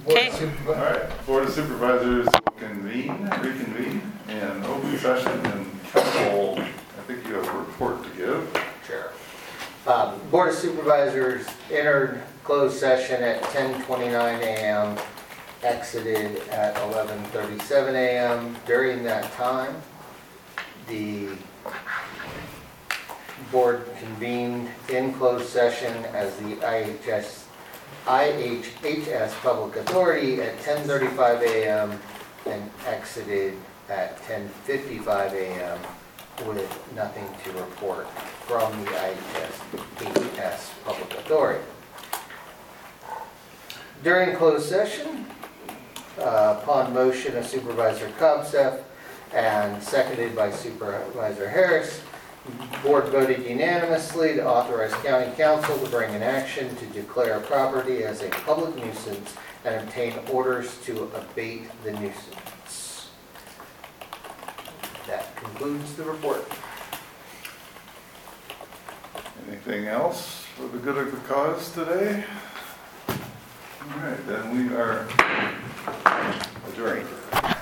Okay. All right, Board of Supervisors will reconvene in open session, and council, I think you have a report to give. Sure. Board of Supervisors entered closed session at 10:29 a.m., exited at 11:37 a.m. During that time, the board convened in closed session as the IHHS Public Authority at 10:35 a.m. and exited at 10:55 a.m. with nothing to report from the IHS Public Authority. During closed session, upon motion of Supervisor Cobseth and seconded by Supervisor Harris, board voted unanimously to authorize county council to bring an action to declare property as a public nuisance and obtain orders to abate the nuisance. That concludes the report. Anything else for the good of the cause today? All right, then we are adjourned.